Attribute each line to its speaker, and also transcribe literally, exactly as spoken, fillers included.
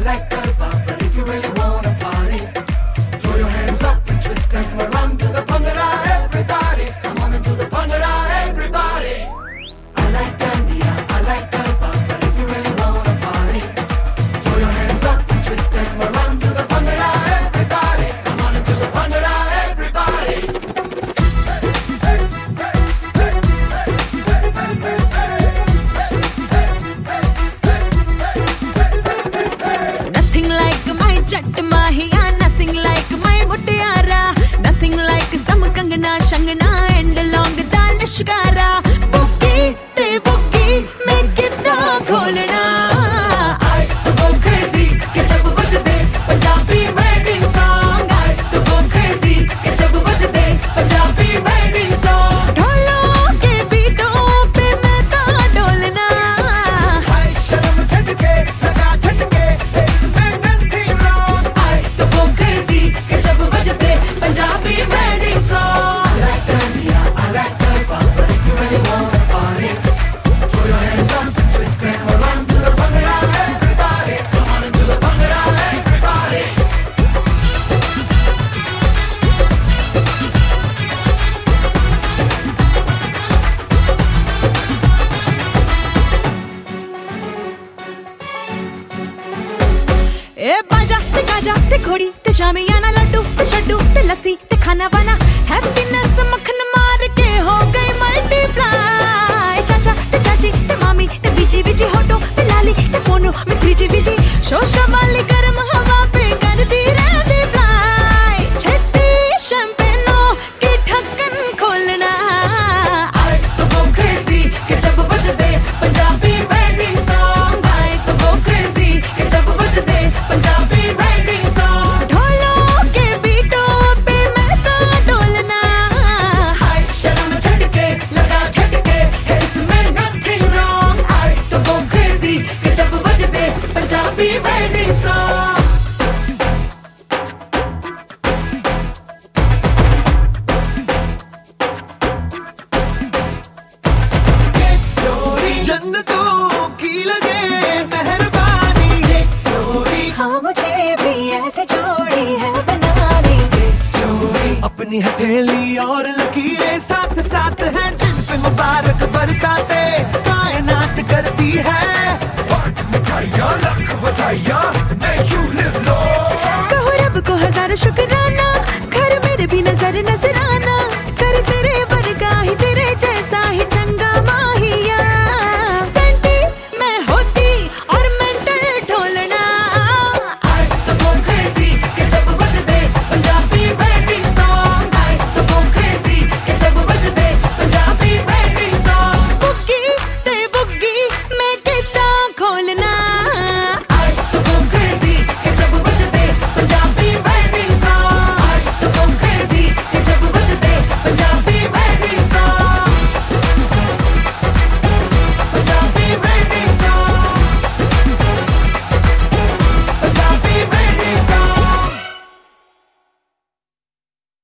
Speaker 1: like Garba, but if you really wanna party, throw your hands up and twist them around to the Bhangra, everybody. Come on and do the Bhangra, everybody. I like Dandiya, I like Garba, but if you really wanna party, throw your hands up and twist them around to the Bhangra, everybody. Come on and do the Bhangra, everybody.
Speaker 2: Nothing like my Jatt Mahiya, nothing like my Muttiara, nothing like some Kangana, Shangana and long dal Shikara. Boogie, te boogie, make it the kholna. I to go crazy, ke jab bajde Punjabi wedding song. I to go crazy, ke jab bajde Punjabi wedding song. ढोलों के बीटों पे मैं तो डोलना.
Speaker 1: हाय शर्म झटके लगा झटके इसमें nothing wrong.
Speaker 2: I to go crazy, ke jab bajde Punjabi wedding song.
Speaker 1: I like Dandiya, I like Garba, but if you really wanna party, throw your hands up and twist them around to the Bhangra, everybody. Come on and do the Bhangra, everybody.
Speaker 2: ए बाजा ते Gaza ते घोड़ी ते शामियाना लड्डू ते शड्डू ते लस्सी ते खाना वाना हैप्पीनेस मक्खन मार के हो गई मल्टीप्लाई. चाचा ते चाची ते मामी ते बीजी बीजी होटो ते लाली ते पोनू में त्रीजी बीजी शोशा वाली गर्म हवा पे करती रहती फ्लाई. छेती शैंपेनों की ढक्कन खोलना. I to go crazy के जब बजते Punjabi wedding song. I to go crazy के जब बजते पंजाबी wedding song. ढोलों के बीटों पे मैं तो डोलना. हाय शर्म झटके लगा झटके है इसमें nothing wrong. I to go crazy के जब बजते पंजाबी wedding song.
Speaker 1: जोड़ी जन्नतों की लगे मेहरबानी, ये जोड़ी
Speaker 2: हाँ मुझे भी ऐसे जोड़ी है बनानी.
Speaker 1: जोड़ी अपनी हथेली और लकीरें साथ साथ हैं जिन पे मुबारक बरसाते कायनात करती है. बांट मिठाइयाँ लाख बधाइयाँ, may you live long.
Speaker 2: कहो रब को हजार शुक्राना, घर मेरे भी नजर नजर